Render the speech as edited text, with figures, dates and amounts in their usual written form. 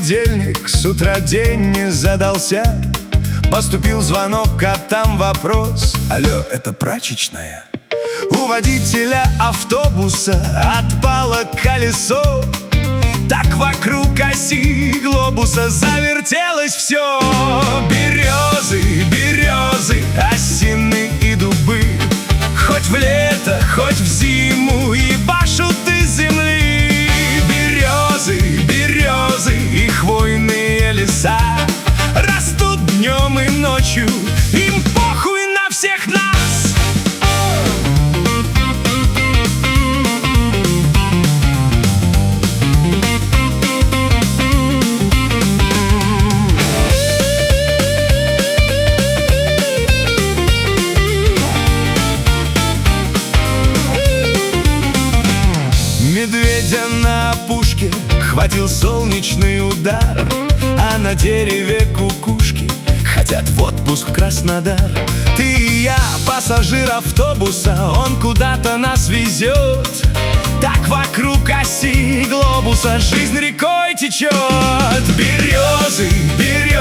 понедельник, с утра день не задался. Поступил звонок, а там вопрос: алло, это прачечная? У водителя автобуса отпало колесо. Так вокруг оси глобуса завертелось все. Березы, березы, осины и дубы, хоть в лето, хоть в зиму, ебашут из земли. Березы, березы и хвойные леса растут днем и ночью, им похуй на всех нас. Медведя на опушке хватил солнечный удар, а на дереве кукушки хотят в отпуск в Краснодар. Ты и я, пассажир автобуса, он куда-то нас везет. Так вокруг оси глобуса жизнь рекой течет. Березы, березы